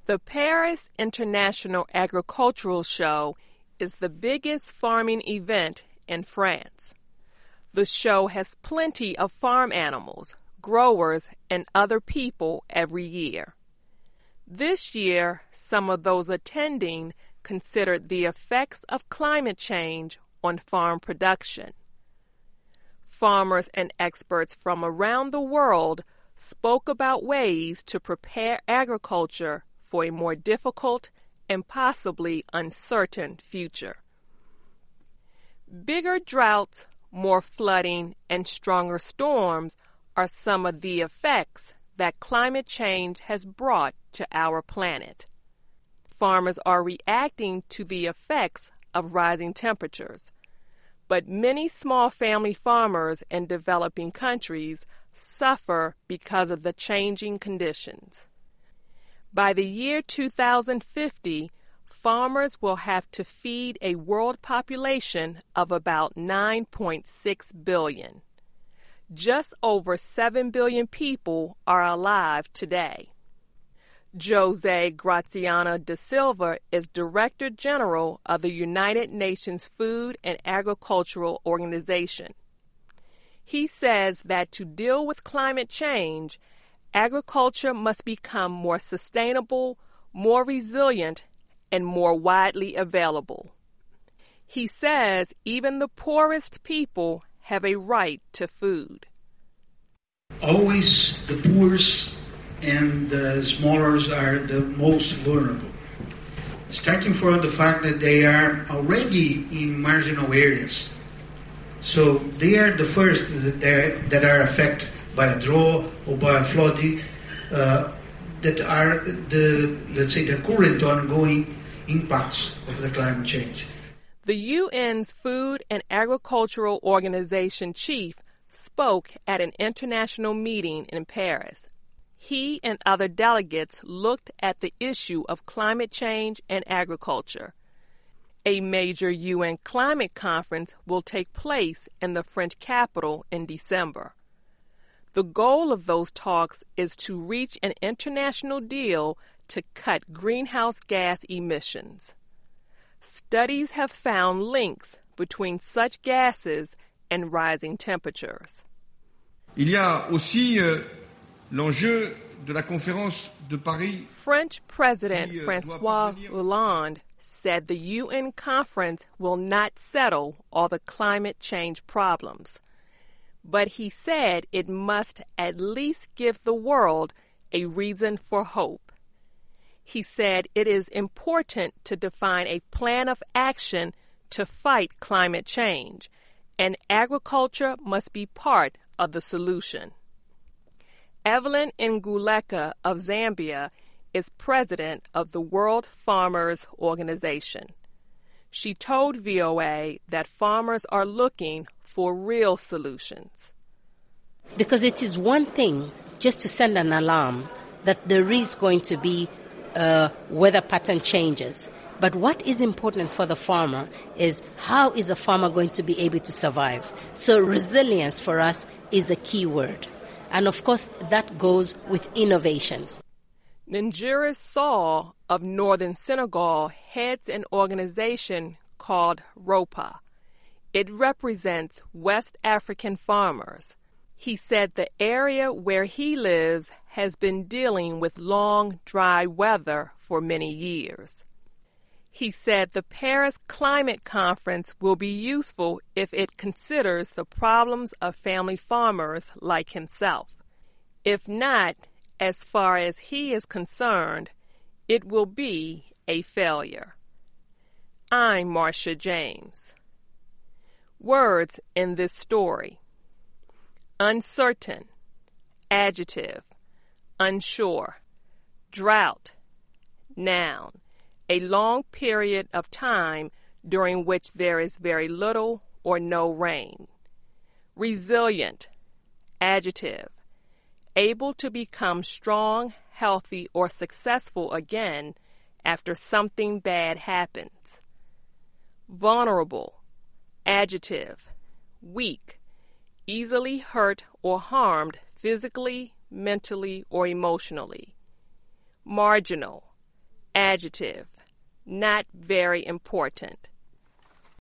The Paris International Agricultural Show is the biggest farming event in France. The show has plenty of farm animals, growers, and other people every year. This year, some of those attending considered the effects of climate change on farm production. Farmers and experts from around the world spoke about ways to prepare agriculture for a more difficult and possibly uncertain future. Bigger droughts, more flooding, and stronger storms are some of the effects that climate change has brought to our planet. Farmers are reacting to the effects of rising temperatures, but many small family farmers in developing countries suffer because of the changing conditions. By the year 2050, farmers will have to feed a world population of about 9.6 billion. Just over 7 billion people are alive today. Jose Graziano da Silva is Director General of the United Nations Food and Agricultural Organization. He says that to deal with climate change, agriculture must become more sustainable, more resilient, and more widely available. He says even the poorest people have a right to food. Always the poorest and the smallers are the most vulnerable. Starting from the fact that they are already in marginal areas. So they are the first that are affected by a drought or by a flooding that are the current ongoing impacts of the climate change. The UN's Food and Agricultural Organization chief spoke at an international meeting in Paris. He and other delegates looked at the issue of climate change and agriculture. A major UN climate conference will take place in the French capital in December. The goal of those talks is to reach an international deal to cut greenhouse gas emissions. Studies have found links between such gases and rising temperatures. Il y a aussi l'enjeu de la conférence de Paris. French President François Hollande said the UN conference will not settle all the climate change problems, but he said it must at least give the world a reason for hope. He said it is important to define a plan of action to fight climate change, and agriculture must be part of the solution. Evelyn Nguleka of Zambia is president of the World Farmers Organization. She told VOA that farmers are looking for real solutions. Because it is one thing just to send an alarm that there is going to be weather pattern changes. But what is important for the farmer is how is a farmer going to be able to survive? So resilience for us is a key word. And of course, that goes with innovations. Ninjira Saul of northern Senegal heads an organization called ROPA. It represents West African farmers. He said the area where he lives has been dealing with long, dry weather for many years. He said the Paris Climate Conference will be useful if it considers the problems of family farmers like himself. If not, as far as he is concerned, it will be a failure. I'm Marcia James. Words in this story: uncertain, adjective, unsure, drought, noun, a long period of time during which there is very little or no rain. Resilient, adjective, able to become strong, healthy, or successful again after something bad happens. Vulnerable, adjective, weak, easily hurt or harmed physically, mentally, or emotionally. Marginal, Adjective, not very important.